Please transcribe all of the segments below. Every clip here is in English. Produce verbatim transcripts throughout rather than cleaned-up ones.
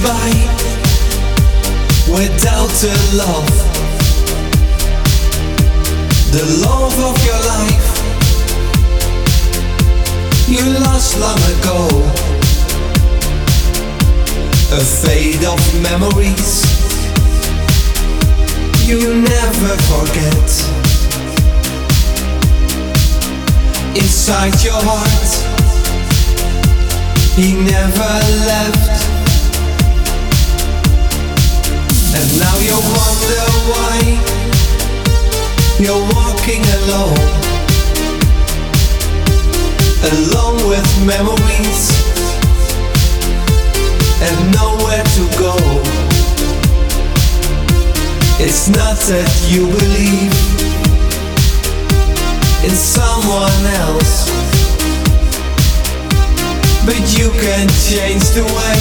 by without a love, the love of your life you lost long ago, a fade of memories you never forget. Inside your heart he never left, and now you wonder why you're walking alone, alone with memories and nowhere to go. It's not that you believe in someone else, but you can change the way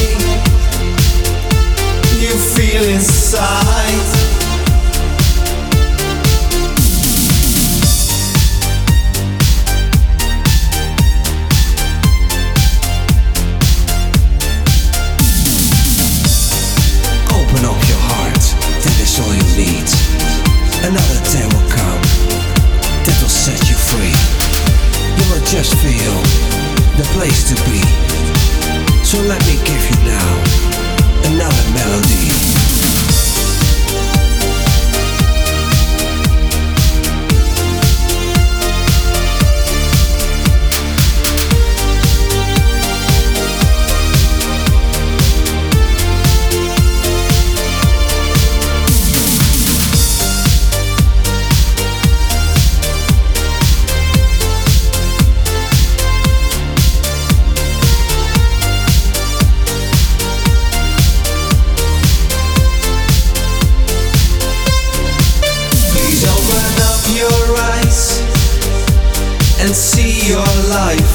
you feel inside. Open up your heart, that is all you need. Another day will come that will set you free. You will just feel the place to be. So let me give you now another melody. And see your life,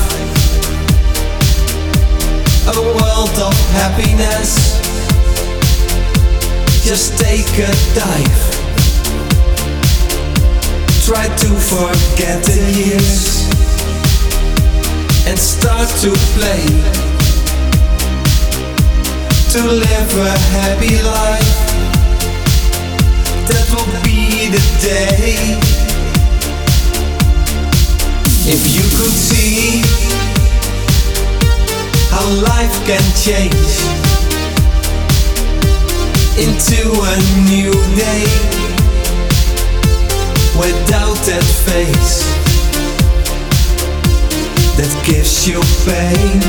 a world of happiness. Just take a dive. Try to forget the years and start to play, to live a happy life. That will be the day. If you could see how life can change into a new day without that face that gives you pain,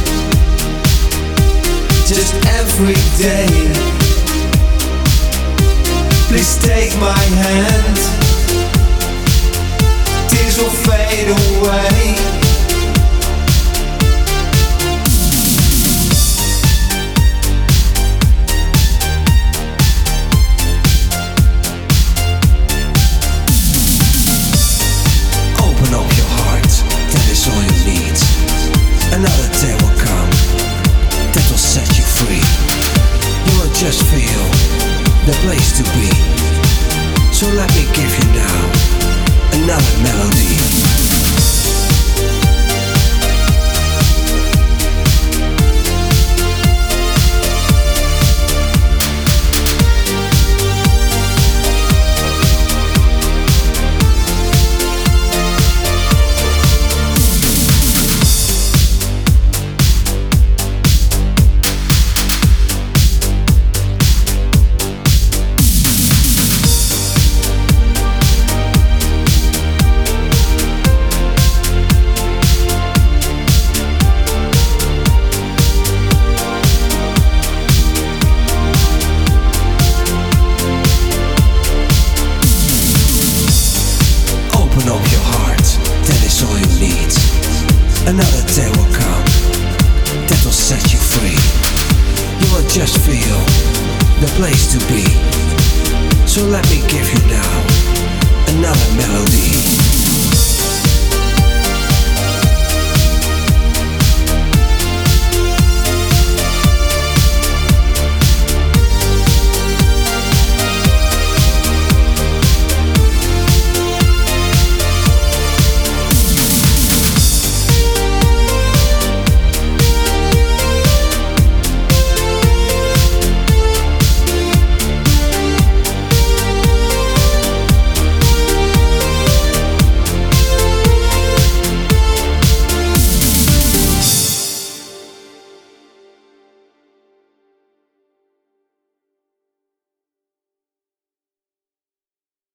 just every day. Please take my hand, tears will fade away. Open up your heart, that is all you need. Another day will come that will set you free. You will just feel the place to be. So let me give you now another melody. Another day will come that will set you free. You will just feel the place to be. So let me give you now another melody.